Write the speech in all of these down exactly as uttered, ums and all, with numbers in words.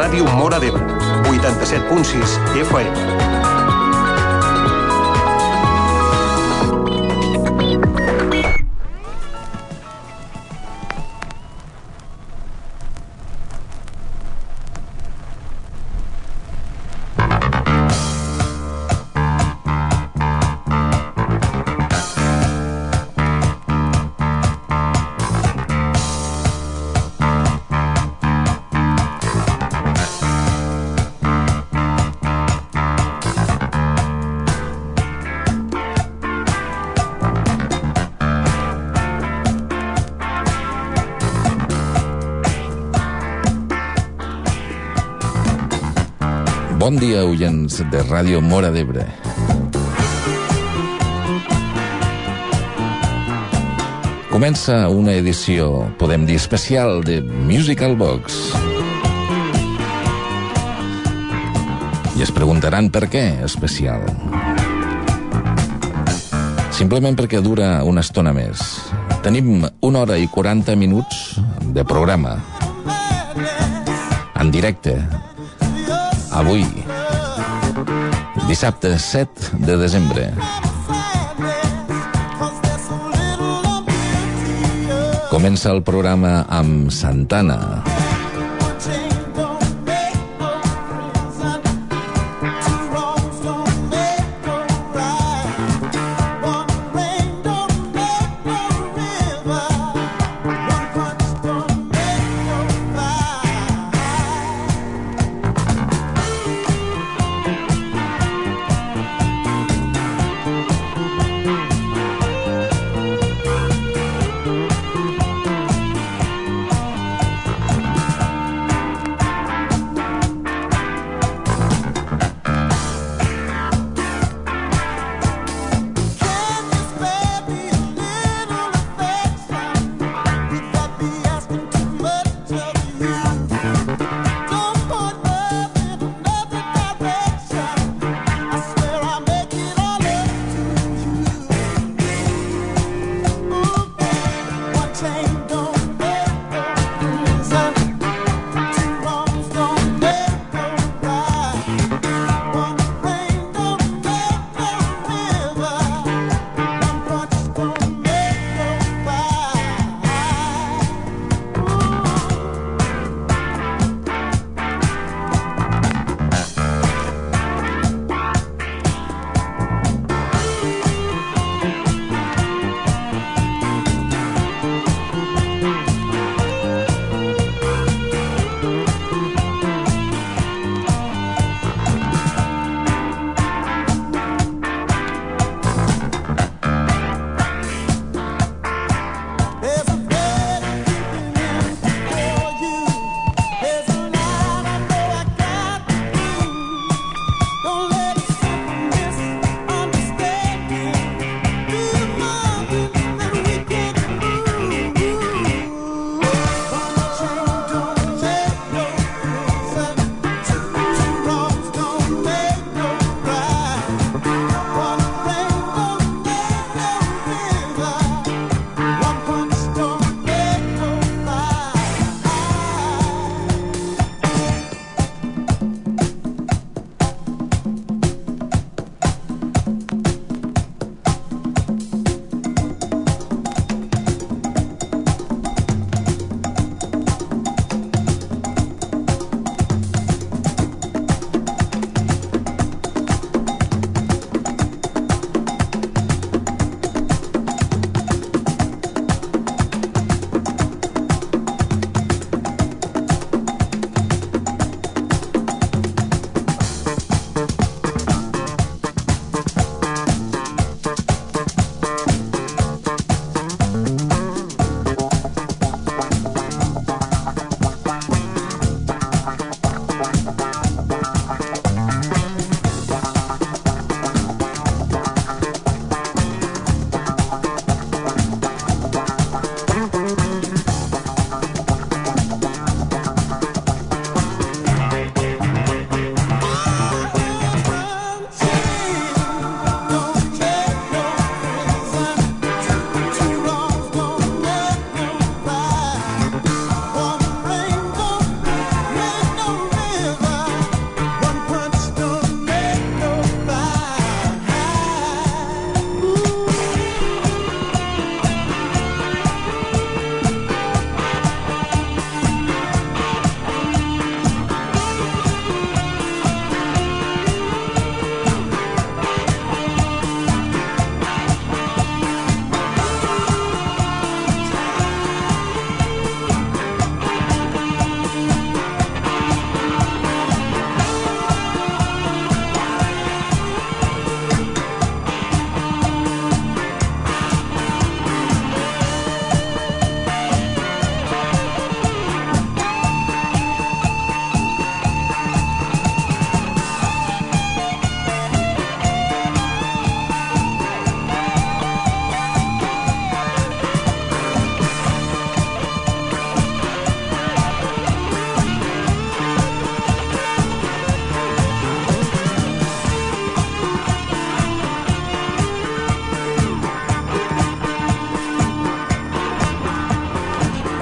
Ràdio Móra d'Ebre, vuitanta-set punt sis F M. Bon dia, oients de Ràdio Móra d'Ebre. Comença una edició, podem dir, especial de Musical Box. I es preguntaran per què especial. Simplement perquè dura una estona més. Tenim una hora i quaranta minuts de programa. En directe. Avui, dissabte set de desembre. Comença el programa amb Santana.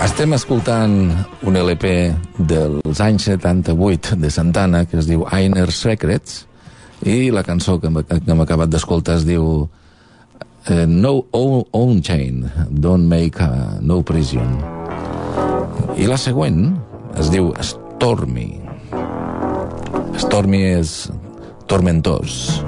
Estem escoltant un L P dels anys setanta-vuit de Santana que es diu Inner Secrets i la cançó que hem acabat d'escoltar es diu uh, No Own Chain, Don't Make a No Prison. I la següent es diu Stormy. Stormy és tormentós.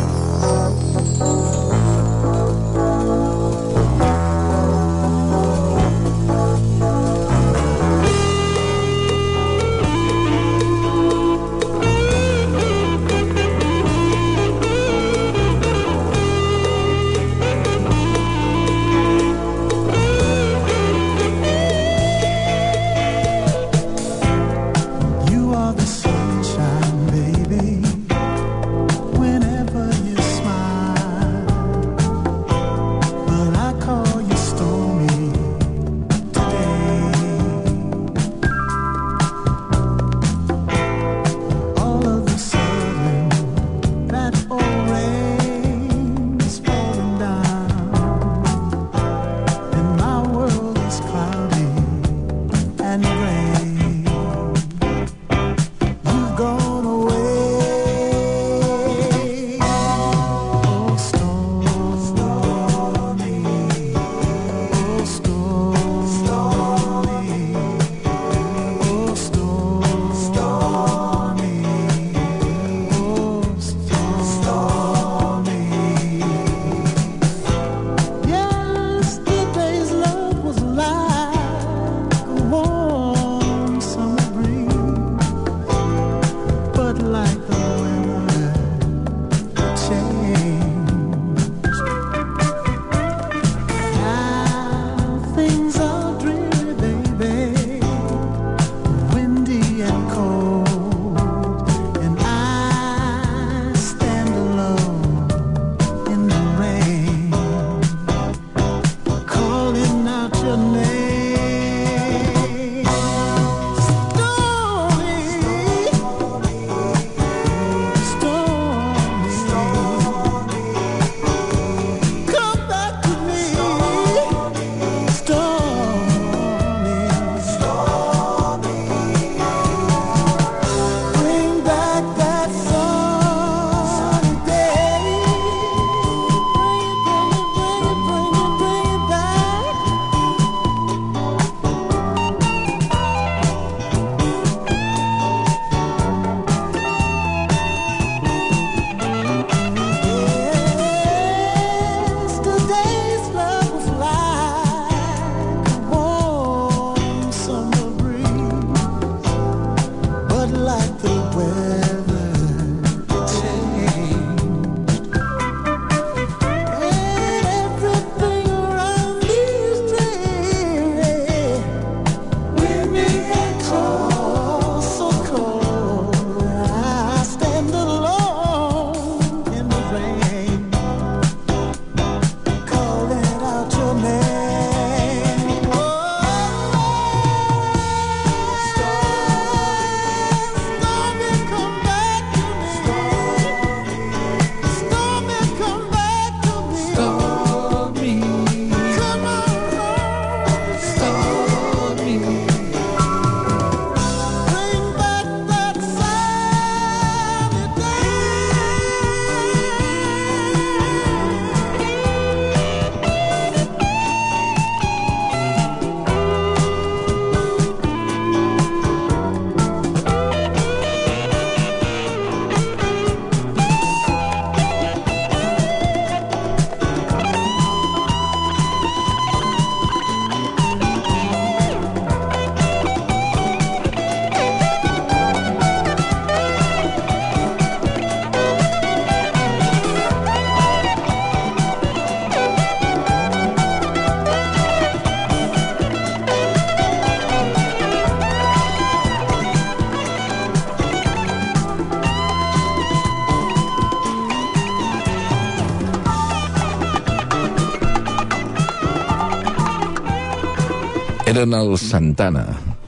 Eren els Santana,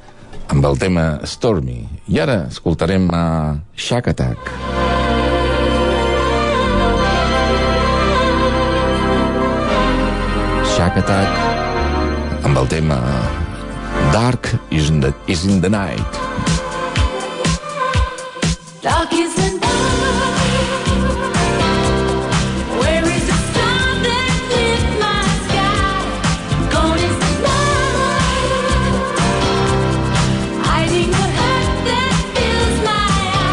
amb el tema Stormy. I ara escoltarem a Shack Attack. Shack Attack, amb el tema Dark is in the, is in the night. Dark is the night. Where is the sun that lit my sky? Gone is the night. Hiding the hurt that fills my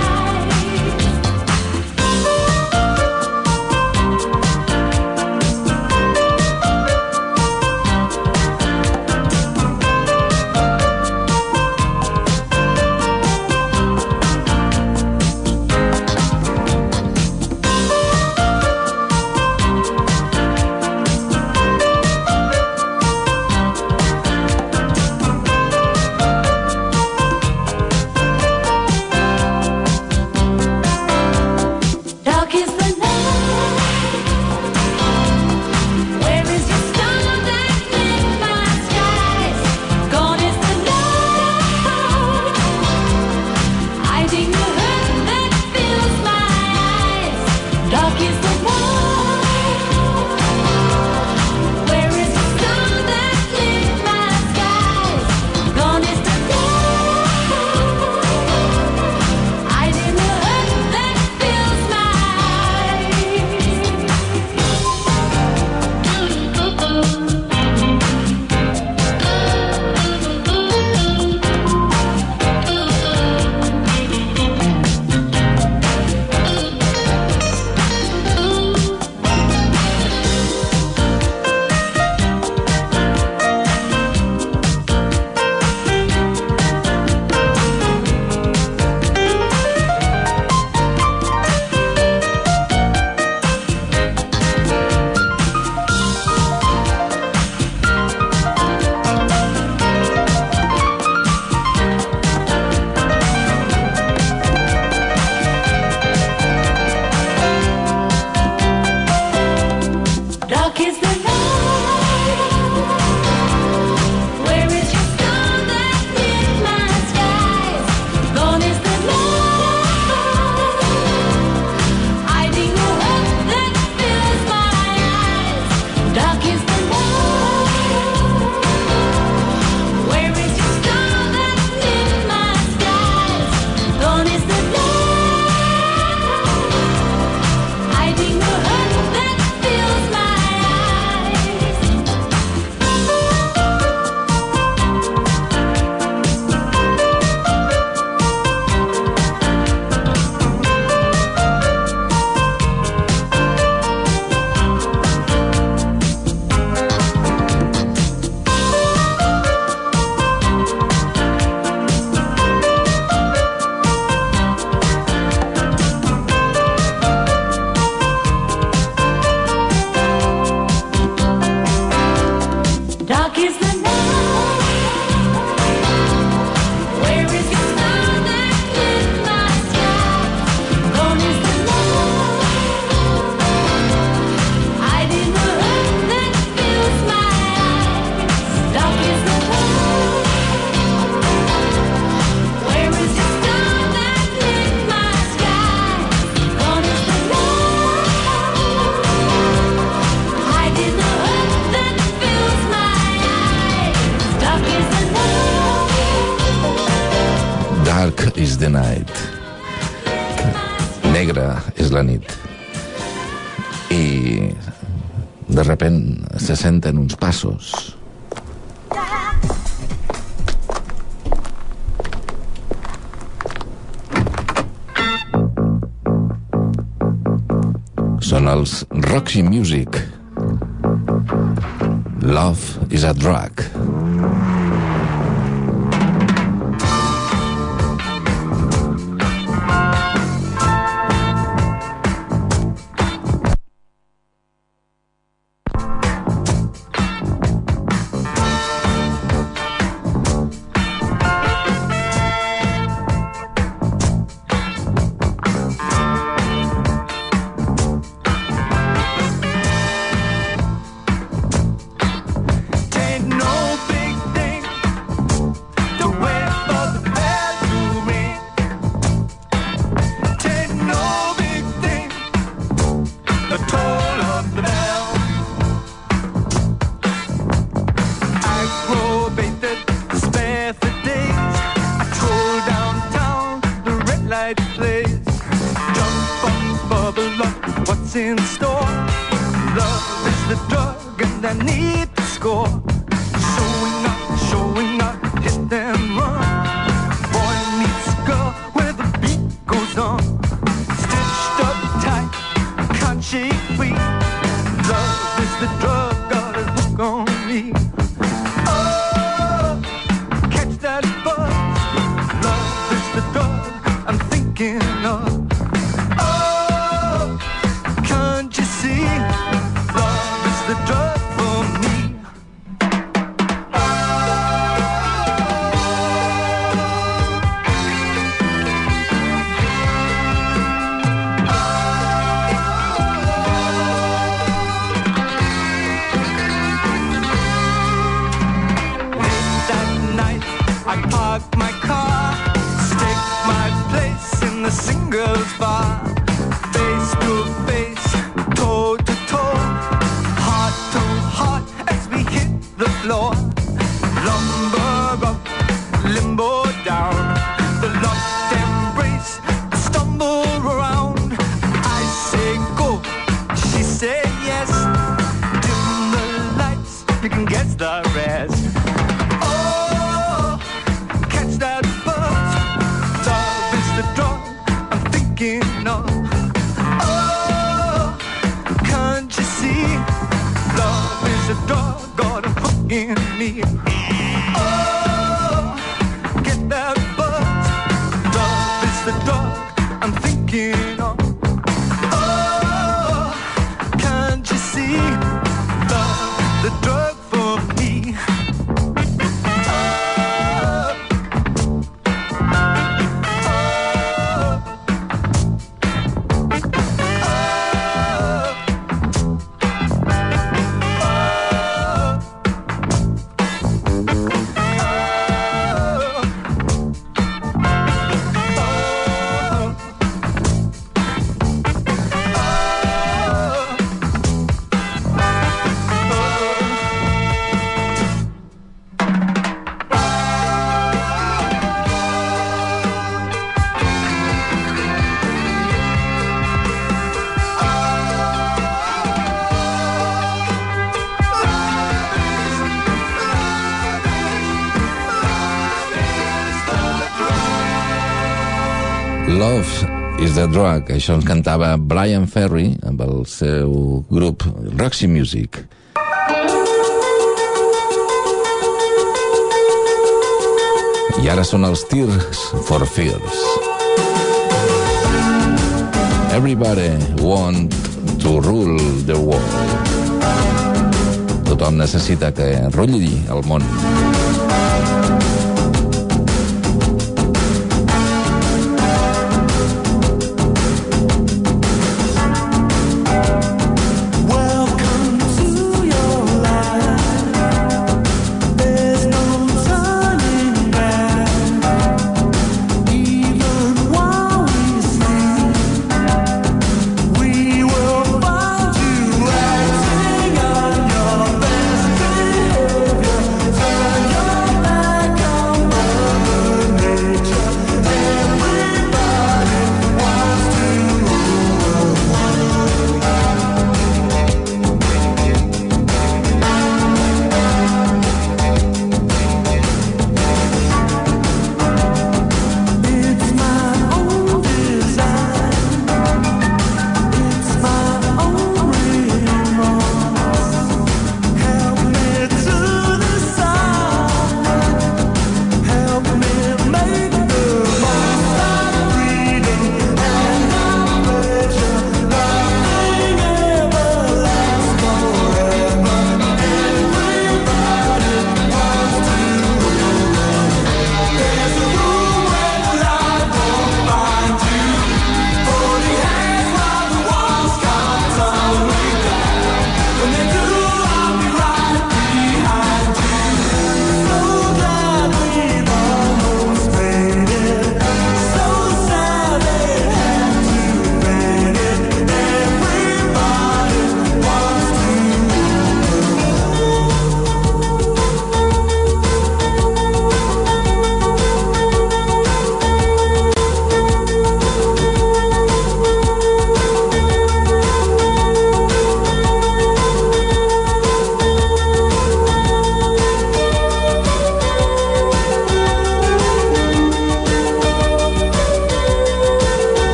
Dark is the night. Negra és la nit. I de repent se senten uns passos. Són els Roxy Music. Love is a drug. No in store. Love is the drug and I need to score. Showing up, showing up, hit and run. Boy meets girl where the beat goes on. Stitched up tight, can't shake free. Love is the drug, got a hook on me. Oh, catch that buzz. Love is the drug I'm thinking of. Oh, can't you see? Love is the drug for me. Singles bar, face to face, toe to toe, heart to heart as we hit the floor. Lumber up, limbo down, the lost embrace, I stumble around. I say go, she say yes. Dim the lights, you can guess the rest. Oh, catch that buzz. Love is the drug thinking of. Oh, can't you see? Love is a dog, got a hook in me. Oh, get that buzz. Love is the dog I'm thinking of. Oh, can't you see? Love is the drug for me. Love is the drug. Això ens cantava Brian Ferry amb el seu grup Roxy Music. I ara són els Tears for Fears. Everybody want to rule the world. Tothom necessita que rotlli el món. Your best behavior, turn your back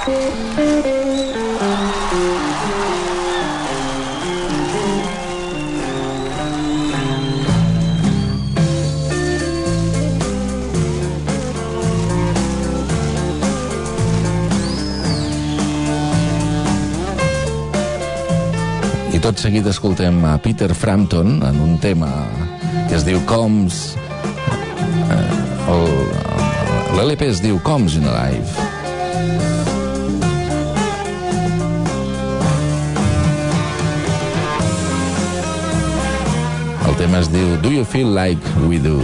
I tot seguit escoltem a Peter Frampton en un tema que es diu Comes. L'L P es diu Comes in Alive. El tema es diu Do You Feel Like We Do?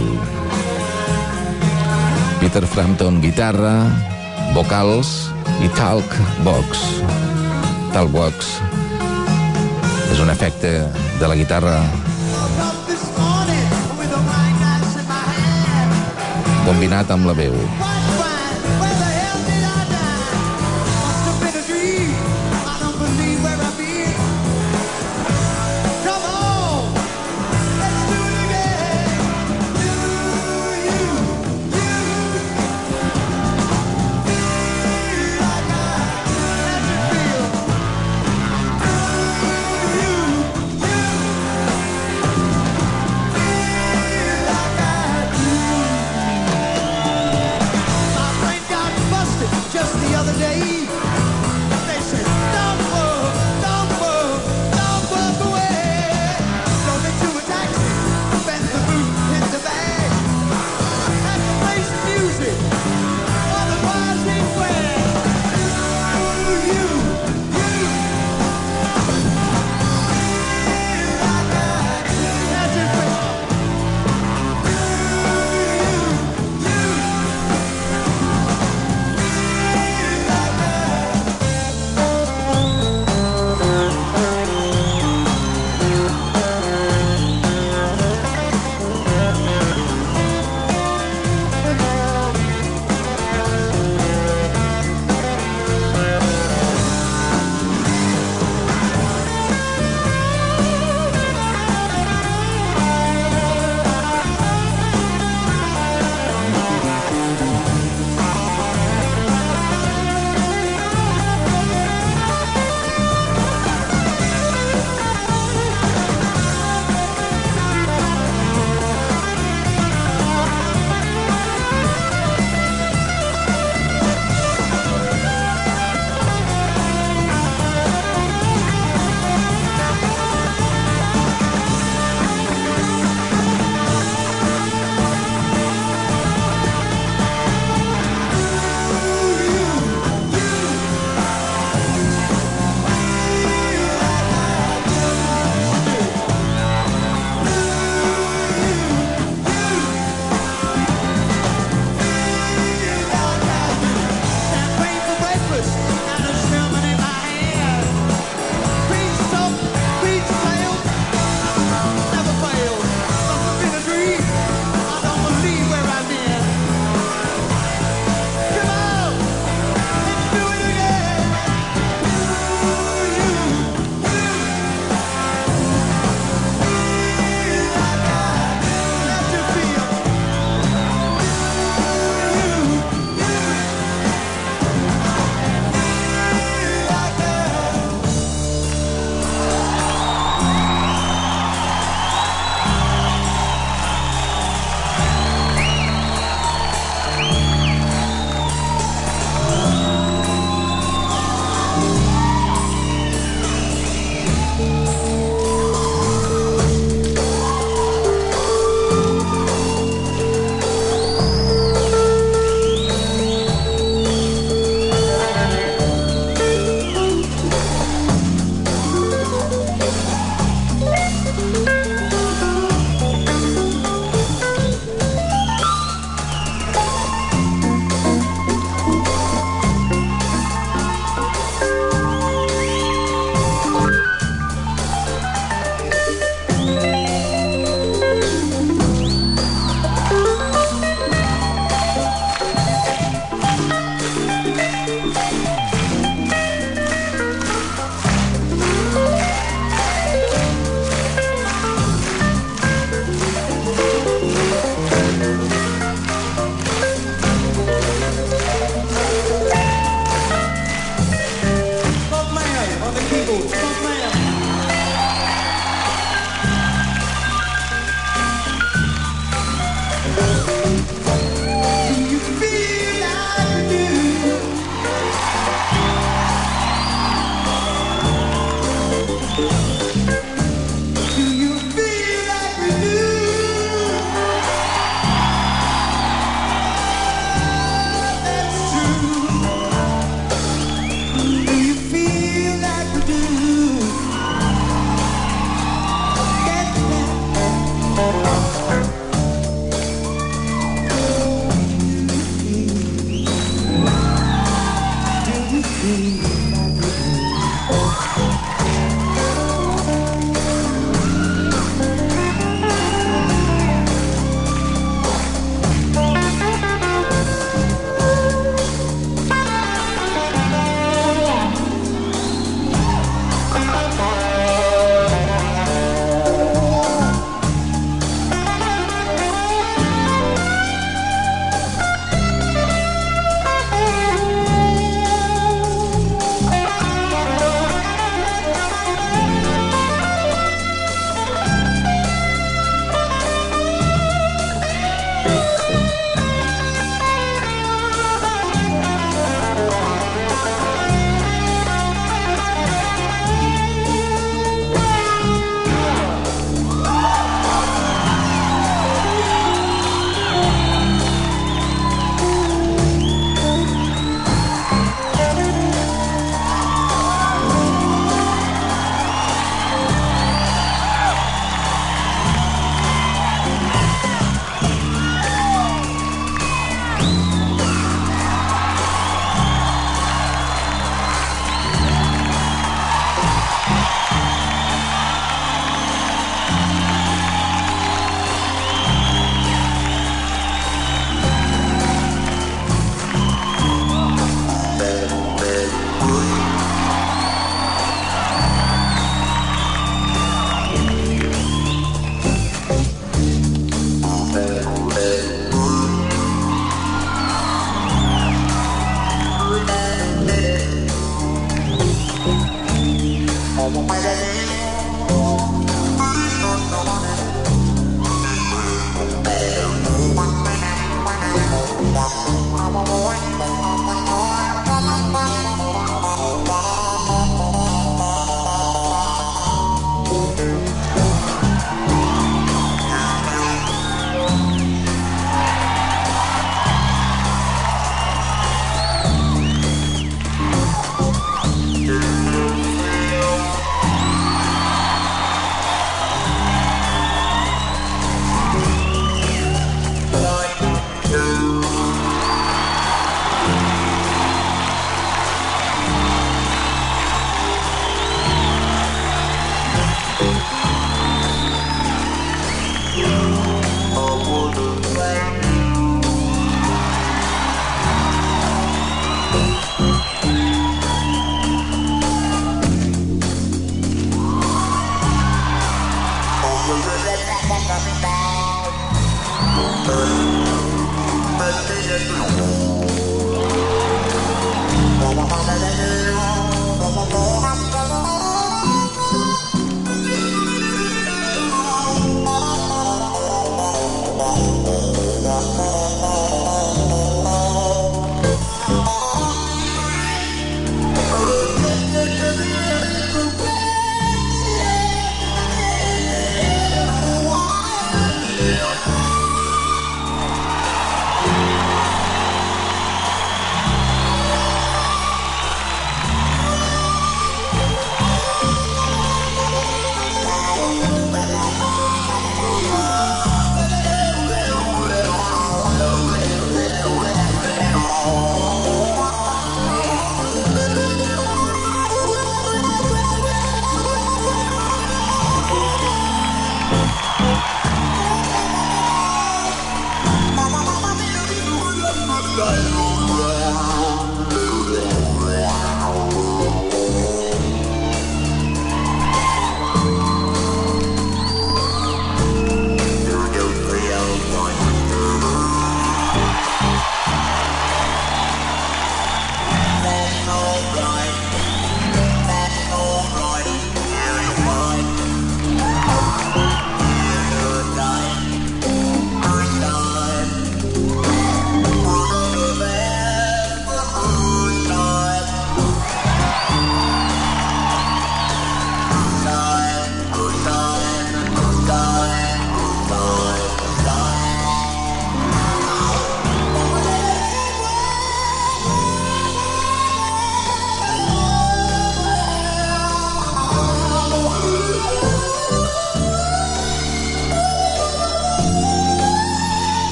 Peter Frampton, guitarra, vocals i talk box. Talk box és un efecte de la guitarra combinat amb la veu.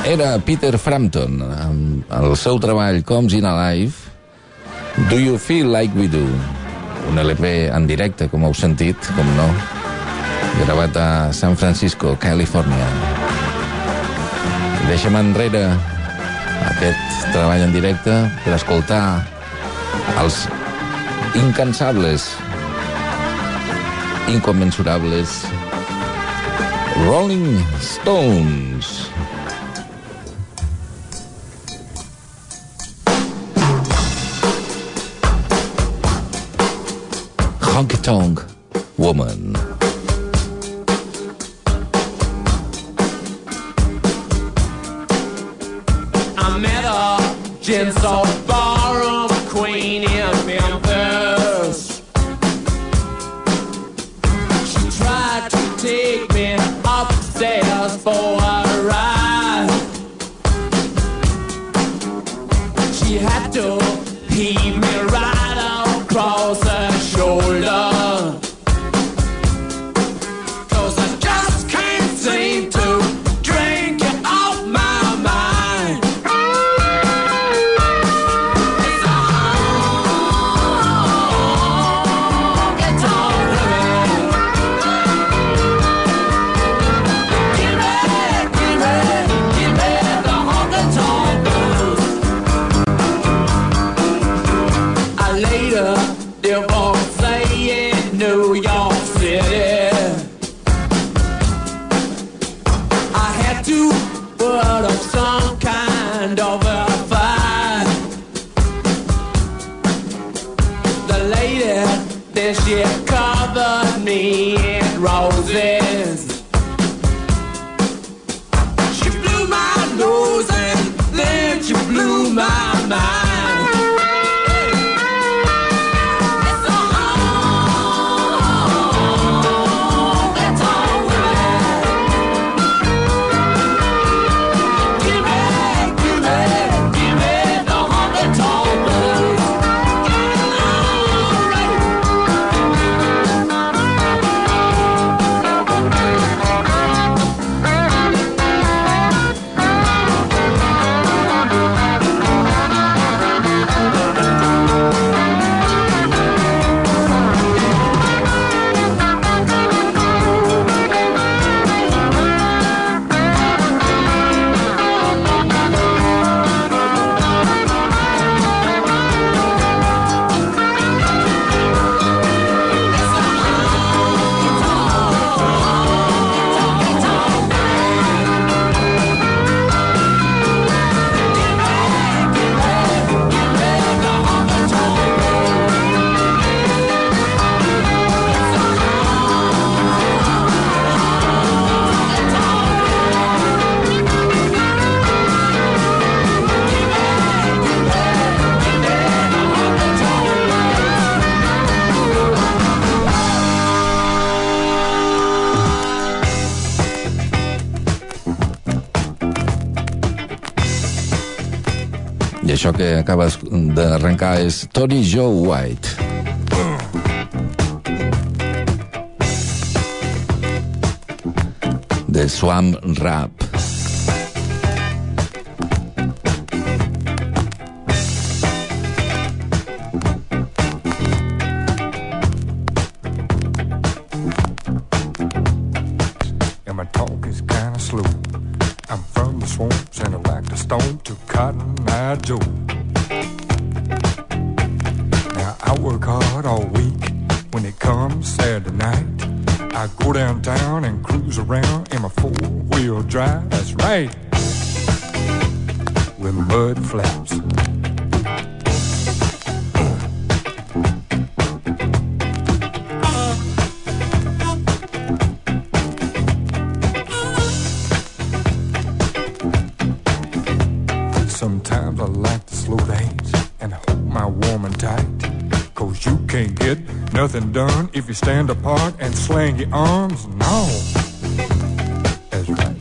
Era Peter Frampton, amb el seu treball Comes in Alive, Do You Feel Like We Do? Un L P en directe, com heu sentit, com no, gravat a San Francisco, Califòrnia. Deixem enrere aquest treball en directe per escoltar els incansables, incommensurables Rolling Stones. Honky Tonk Woman. I met a Jinso Ballroom queen in Memphis. She tried to take me upstairs for a ride. She had to heave me right across her shoulder. 'Cause I just can't seem to drink it off my mind. It's a honky-tonk woman. Give me, give me, give me the honky-tonk blues. I later divorced in New York City. I had to put up some kind of a fight. The lady, then she covered me in roses. She blew my nose and then she blew my mind. It's a honky-tonk woman. Give me, give me, give me the honky-tonk blues. I això que acabes d'arrencar és Tony Joe White. De Swamp Rap. And my talk is kinda slow. I'm from the swamps and I like to stone to Cotton Eye Joe. Now I work hard all week. When it comes Saturday night, I go downtown and cruise around in my four-wheel drive. That's right, with mud flaps. Sometimes I like to slow dance and hold my woman tight. 'Cause you can't get nothing done if you stand apart and slang your arms. No, that's right.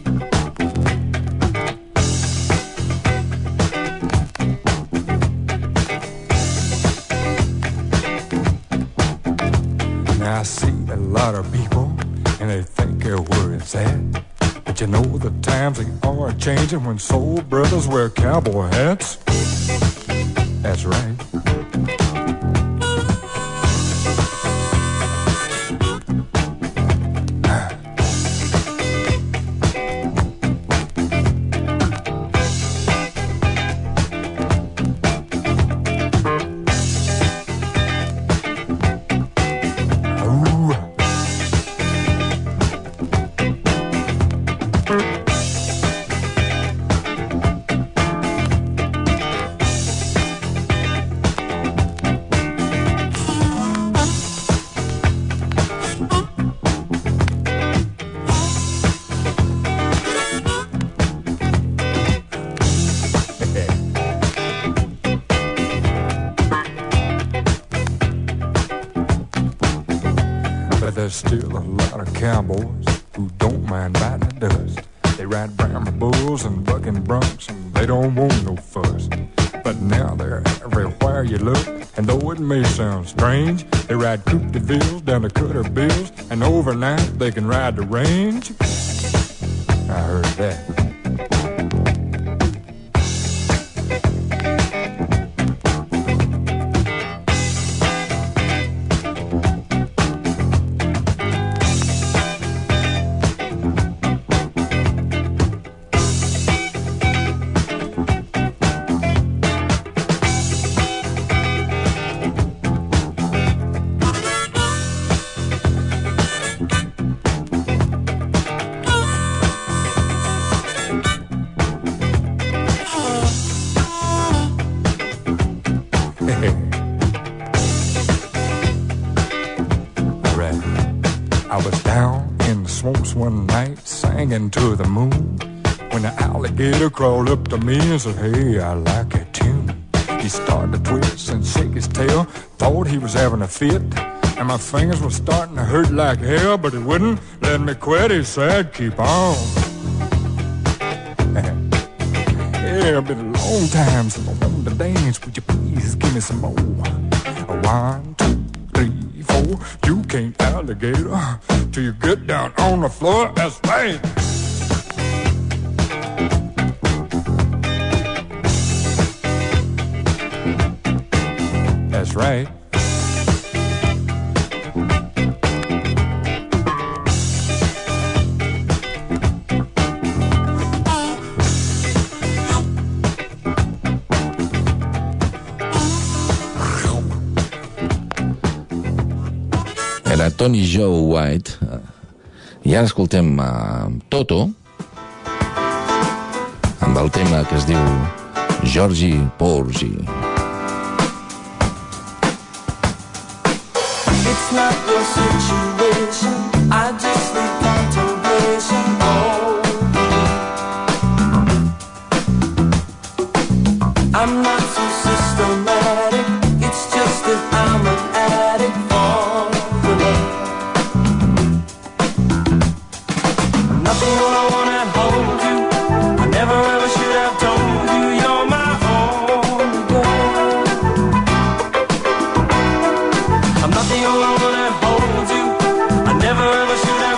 Now I see a lot of people and they think they're where it's at. But you know the times they are changing when soul brothers wear cowboy hats? That's right. There's still a lot of cowboys who don't mind biting the dust. They ride Brahma bulls and bucking broncs and they don't want no fuss. But now they're everywhere you look, and though it may sound strange, they ride Coupe de Villes down to Cutter Bills, and overnight they can ride the range. I heard that. To the moon when an alligator crawled up to me and said, hey, I like that tune. He started to twist and shake his tail, thought he was having a fit, and my fingers were starting to hurt like hell, but he wouldn't let me quit. He said, keep on. Yeah, it's been a long time since I wanted to dance. Would you please give me some more? One, two, three, four. You can't alligator till you get down on the floor. That's right. That's right. Era Tony Joe White. I ara escoltem a Toto amb el tema que es diu Georgie Porgy. It's not your situation, I just need contemplation. Oh, I'm not so systematic, it's just that I'm an addict for the love. Nothing all I want at hold you, I never ever should have told you you're my only girl. I'm not the only one that holds you, I never ever should have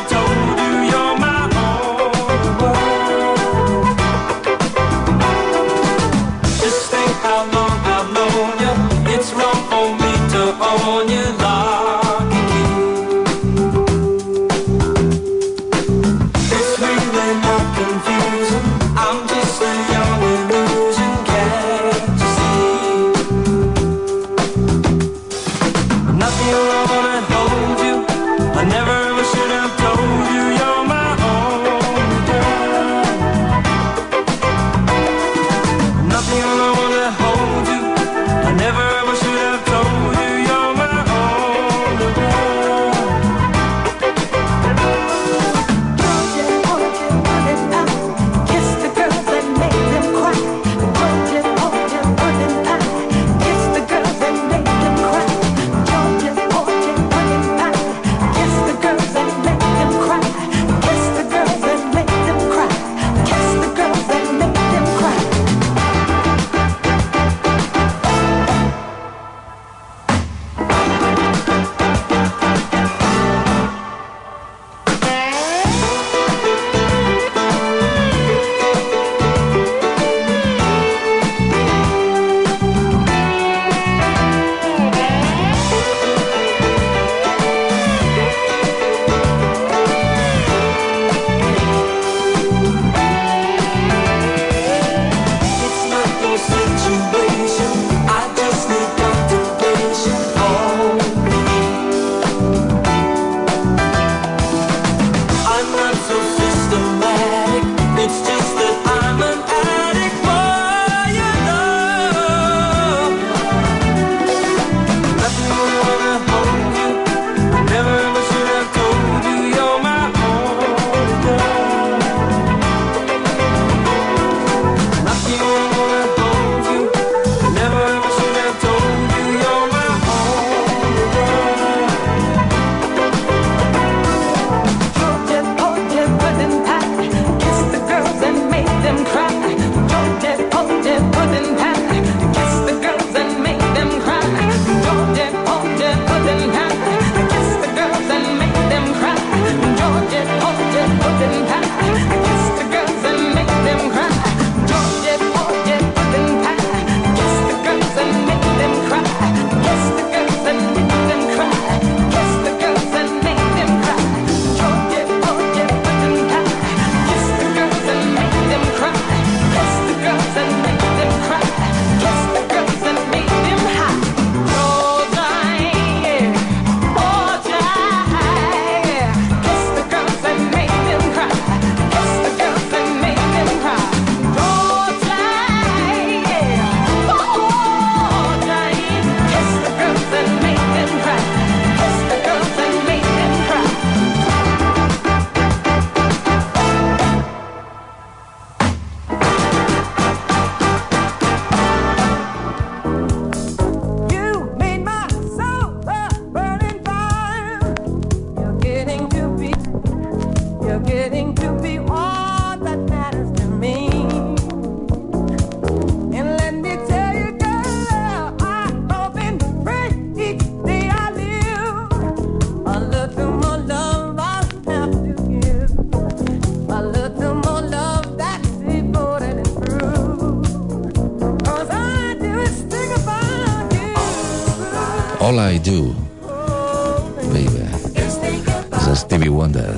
All I Do, baby. És Stevie Wonder.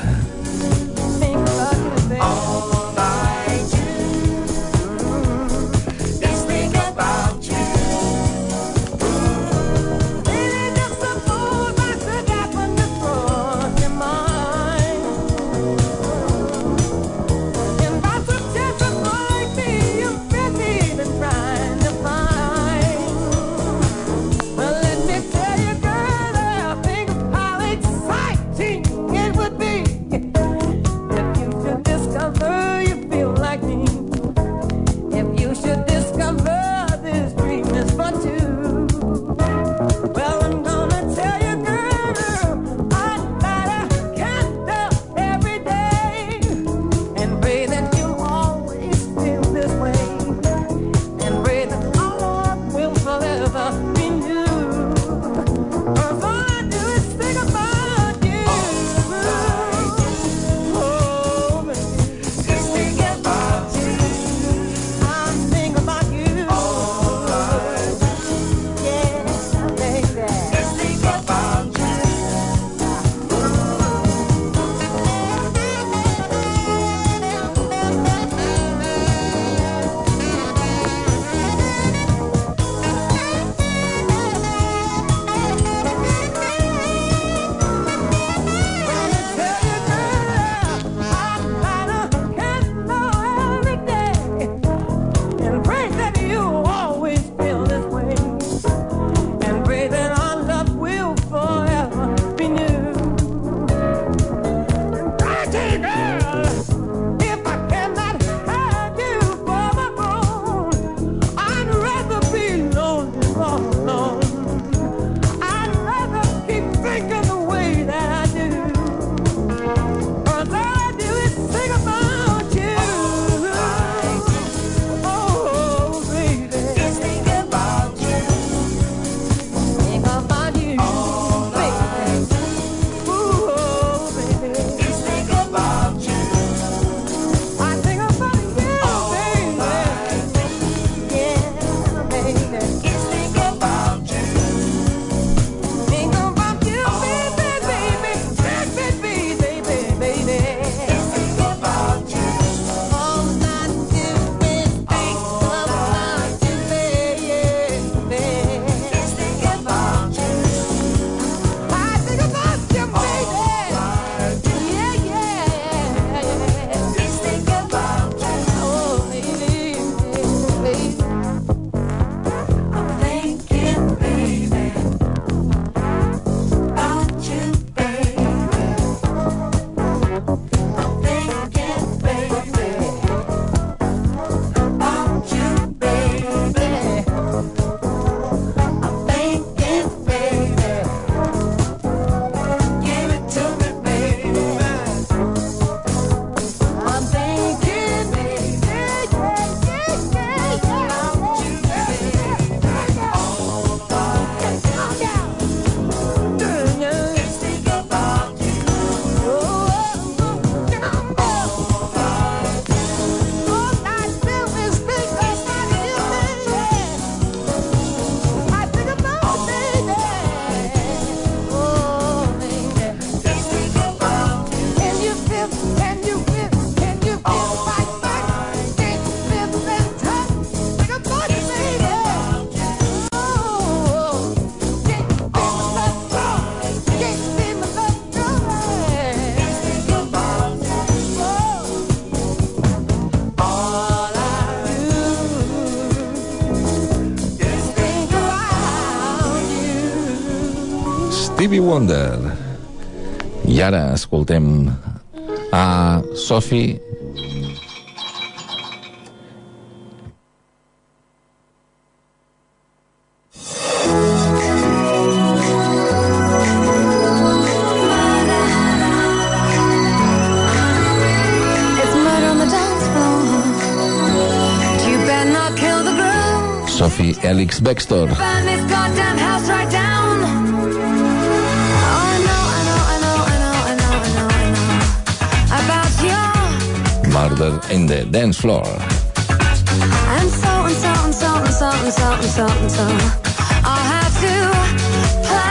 Stevie Wonder. I ara escoltem a Sophie Sophie Elix Bextor. Burn this goddamn house right down. Oh, I know, I know, I know, I know, I know, I know, I know about your Murder in the Dance Floor. and so and so and so and so and so and so and so. I'll have to play.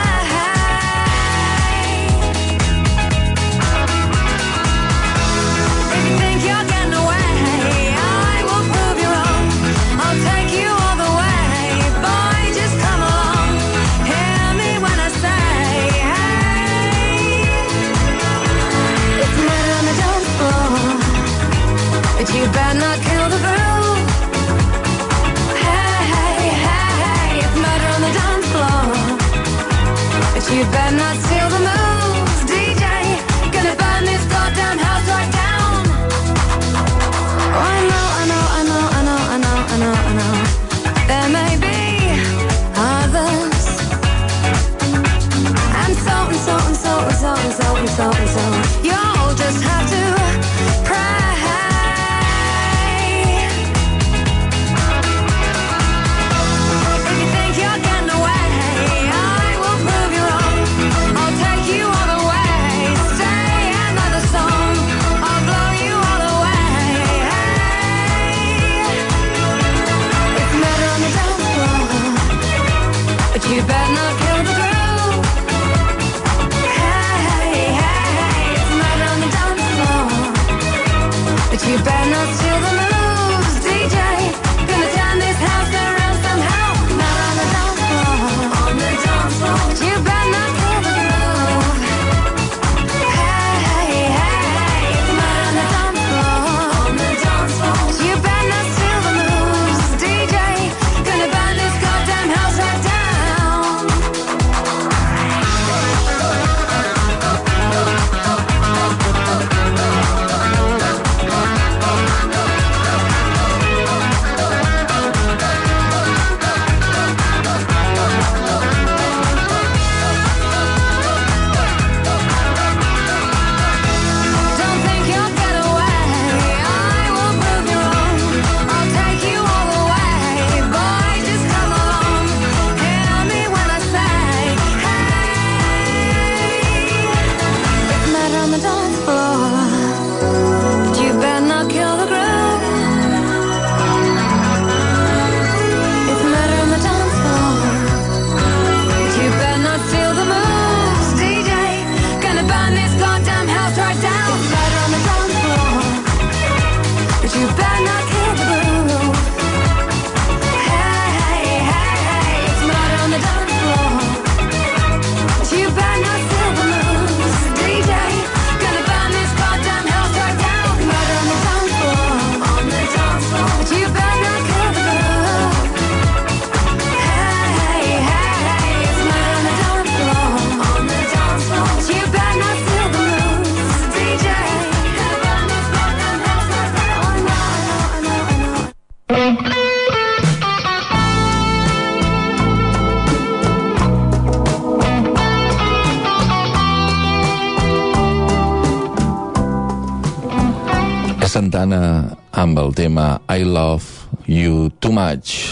Santana amb el tema I Love You Too Much.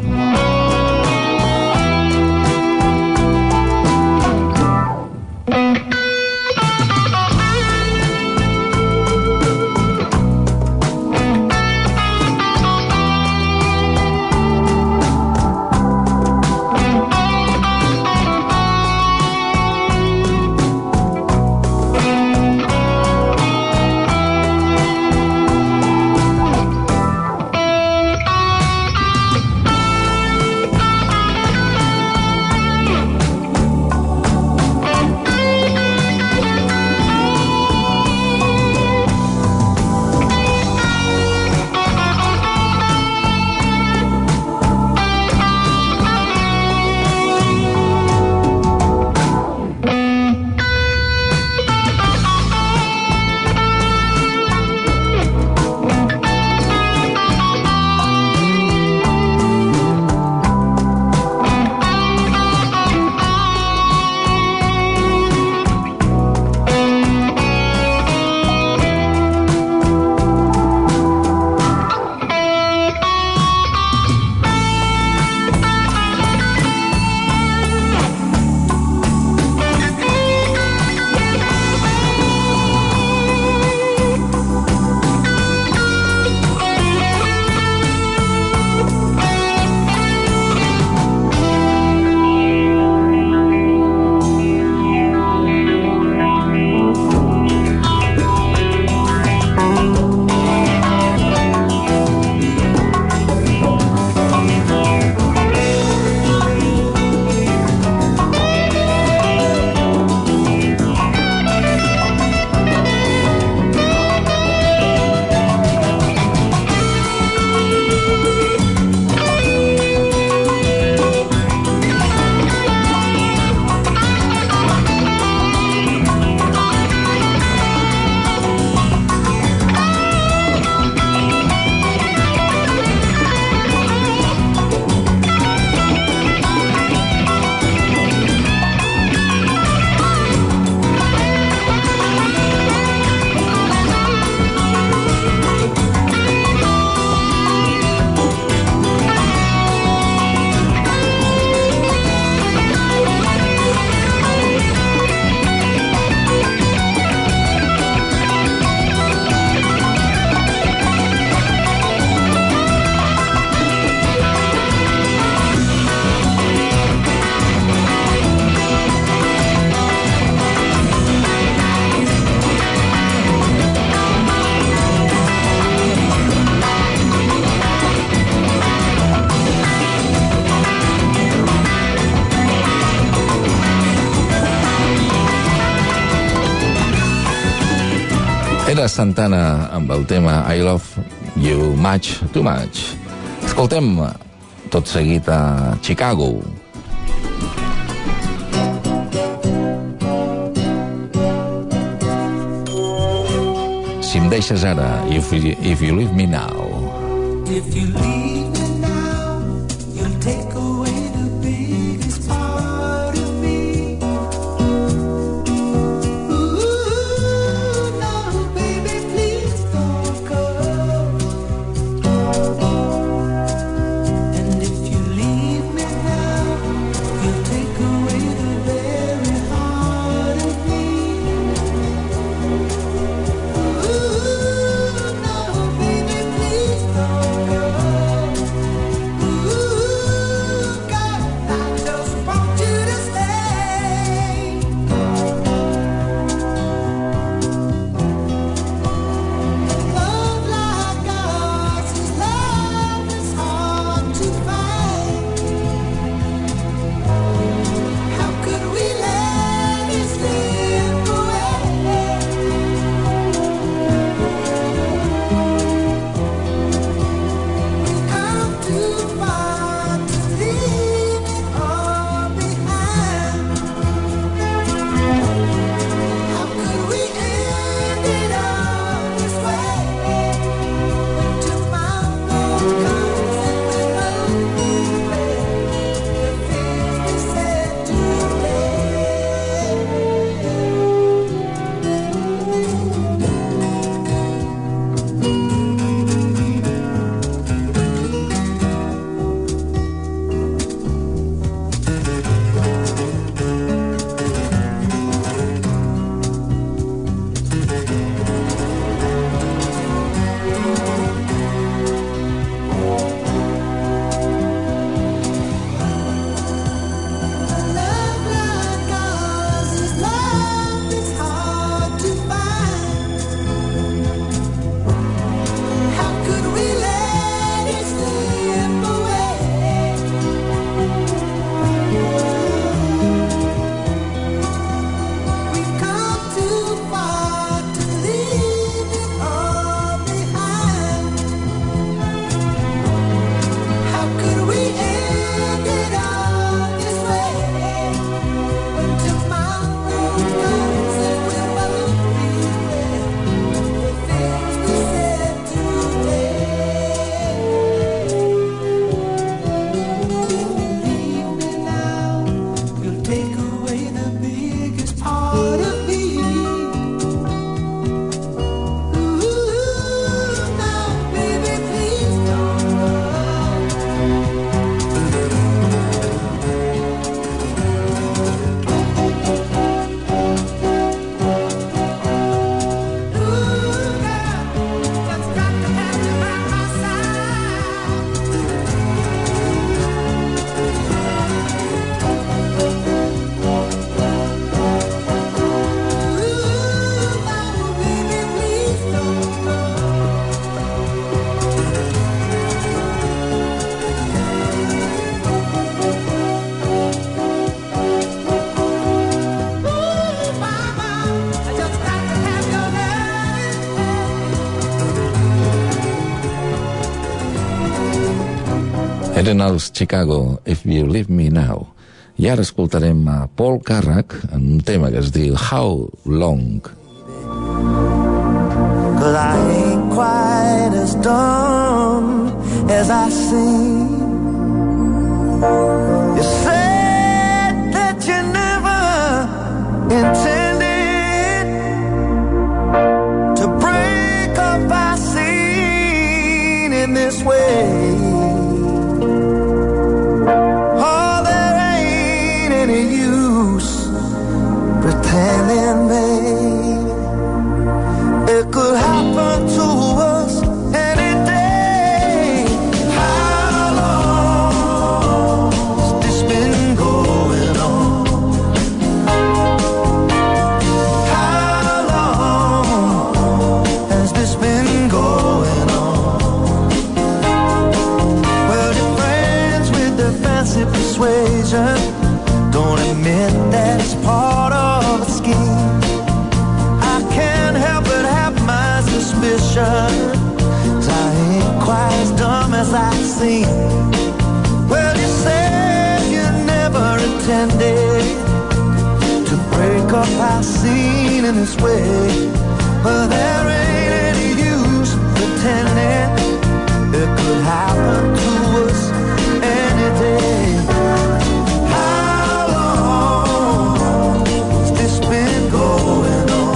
Era Santana amb el tema I Love You Much Too Much. Escoltem tot seguit a Chicago. Si em deixes ara, if you, if you leave me now. If you leave me now, you'll take away the biggest part of me. Ooh, no, baby, please don't go. And if you leave me now, you'll take away the very heart of me. Ooh, no, baby, please don't go. Eren els Chicago, If You Leave Me Now. I ara escoltarem a Paul Carrack en un tema que es diu How Long. Cause I ain't quite as dumb as I seem. You said that you never intended to break up our scene in this way. Oh, there ain't any use pretending, babe. It could happen to us any day. How long has this been going on? How long has this been going on? Well, your friends with their fancy persuasion don't admit that it's part of a scheme. I can't help but have my suspicion, 'cause I ain't quite as dumb as I seem. Well, you said you never intended to break up our scene in this way. But there ain't any use pretending it could happen to us any day. How long has this been going on?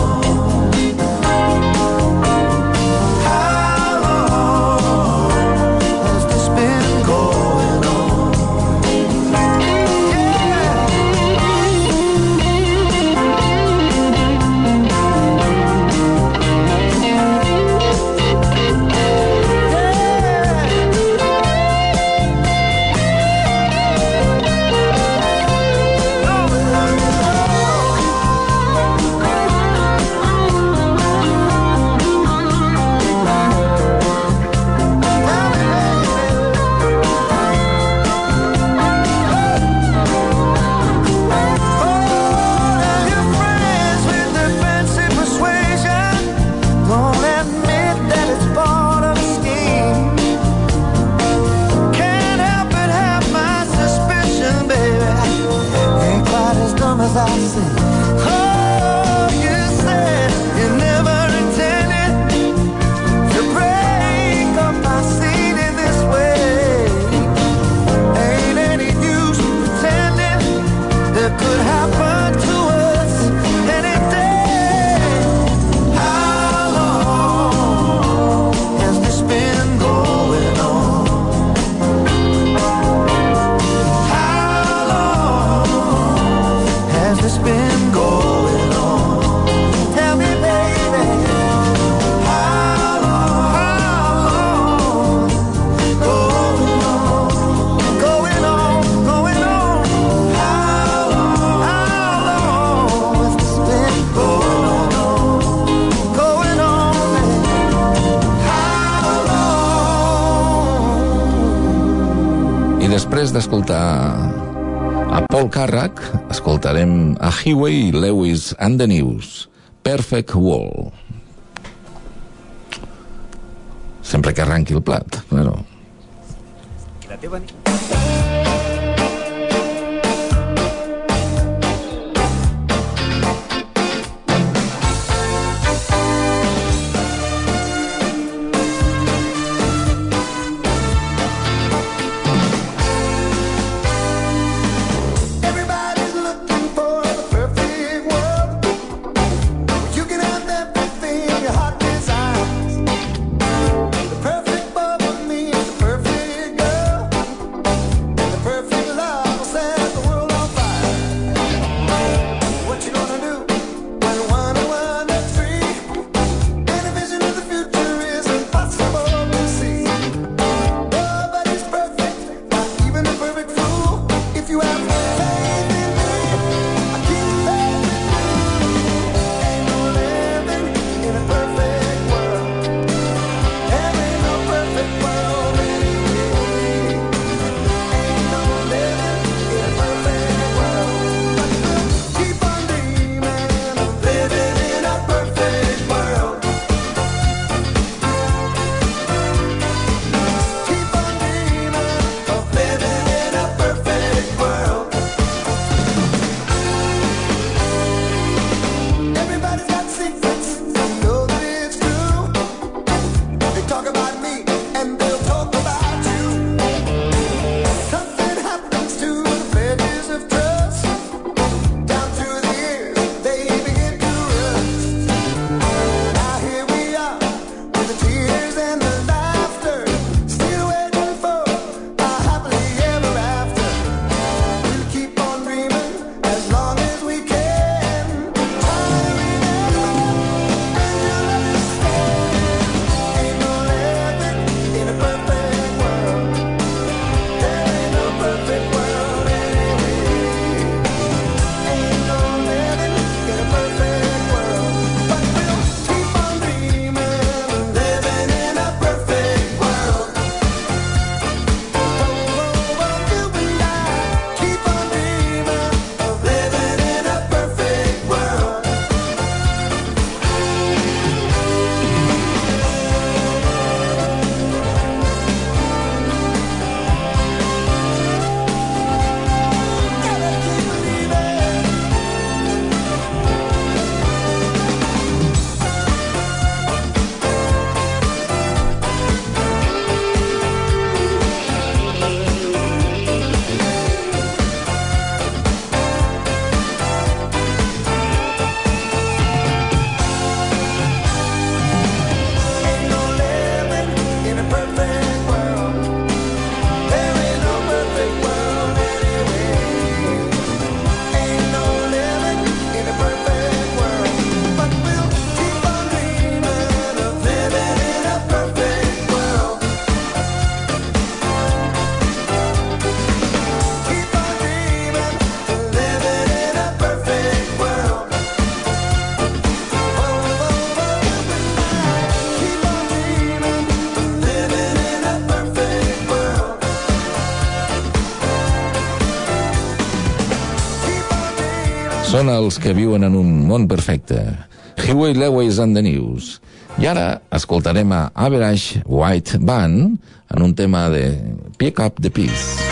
As I say, oh, you said you never intended to break up our scene in this way. Ain't any use pretending it could happen to us any day. How long has this been going on? How long has this been going on? Tell me, baby, how long, how long, going on, going on, going on, how long, how long has this been going on, going on, how long? I després d'escoltar a Paul Carrack, escoltarem a Huey Lewis and the News, Perfect World. Sempre que arranqui el plat, claro. La teva nit. Everybody's looking for the perfect world. You can have everything your heart desires. The perfect bubble means the perfect girl. Són els que viuen en un món perfecte. Huey Lewis and the News. I ara escoltarem a Average White Band en un tema de Pick Up the Peace.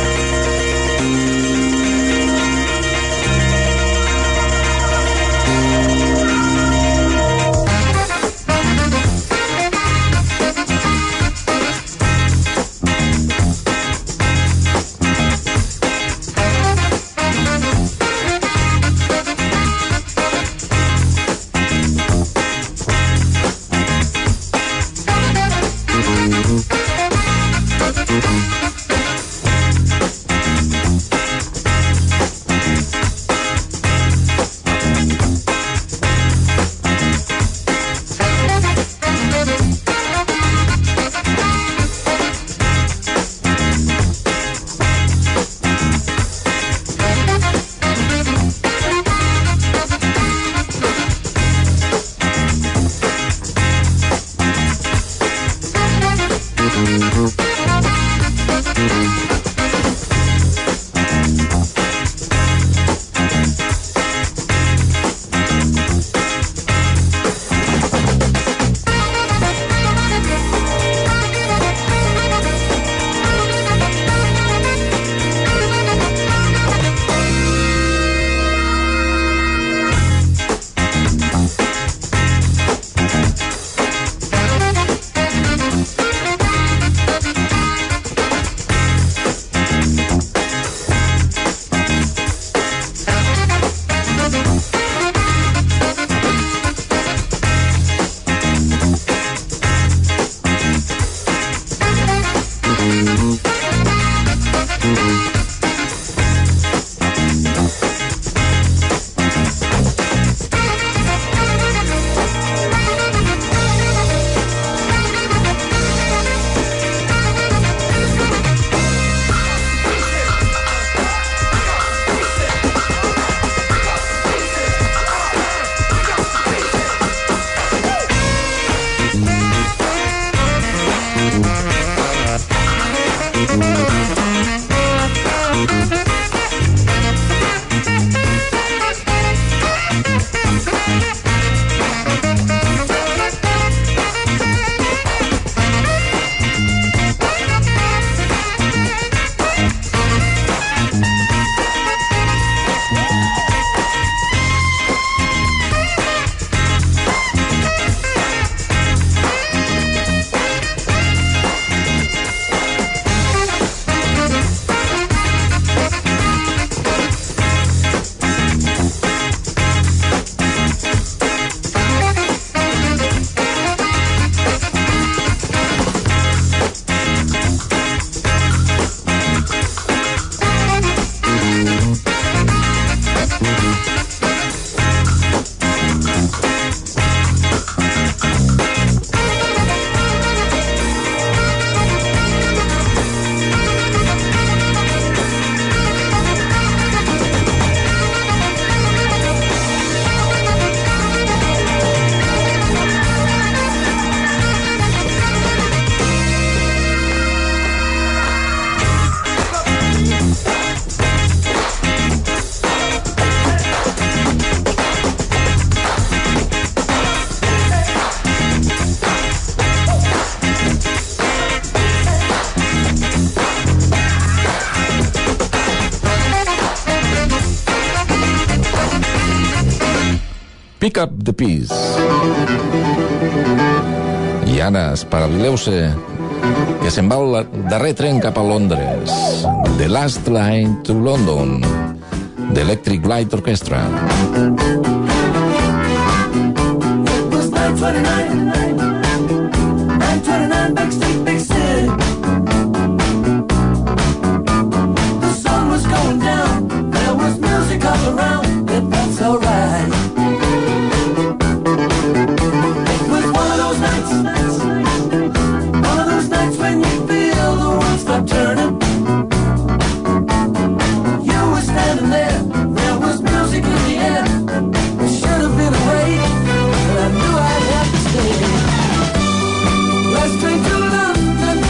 Pick Up the Peace. I ara, espavileu-se, que se'n va el darrer tren cap a Londres. The Last Line to London, The Electric Light Orchestra. It was nine twenty-nine, nine twenty-nine, Big Street, Big City. The sun was going down, there was music all around, and that's alright. It was one of those nights, one of those nights when you feel the world stop turning. You were standing there, there was music in the air. It should have been a wait, but I knew I'd have to stay. Last train to London,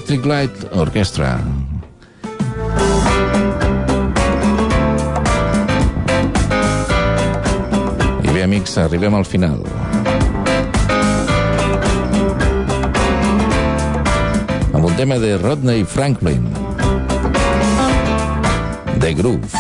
Electric Light Orchestra. I bé, amics, arribem al final. Amb un tema de Rodney Franklin, The Groove.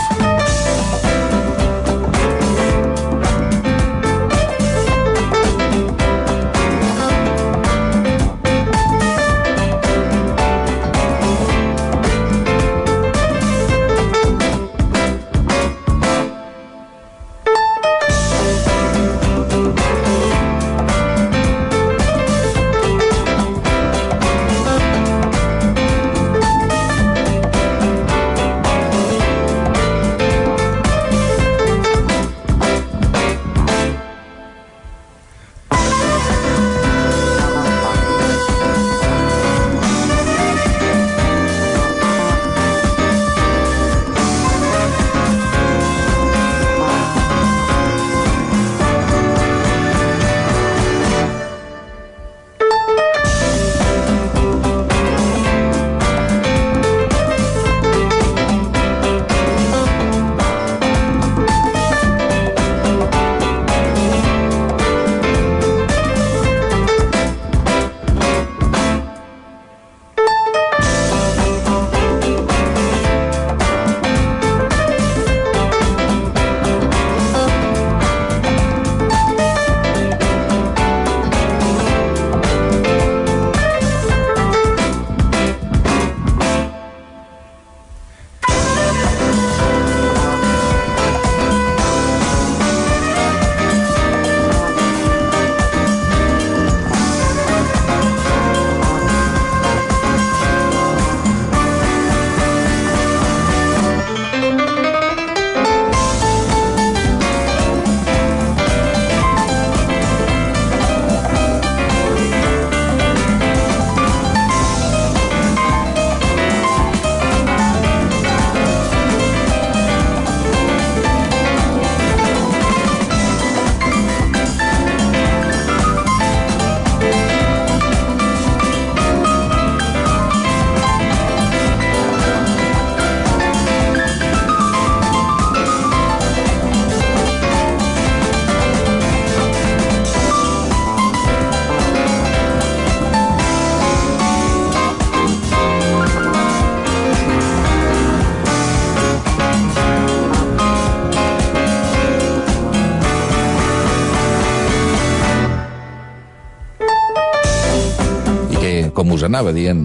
Com us anava dient,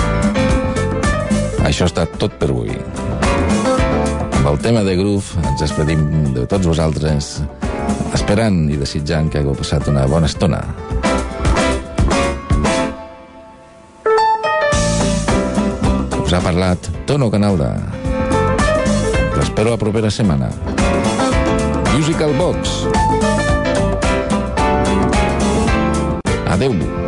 això ha estat tot per avui. Amb el tema de Groove ens despedim de tots vosaltres, esperant i desitjant que hagueu passat una bona estona. Us ha parlat Tono Canalda. L'espero la propera setmana. Musical Box. Adeu.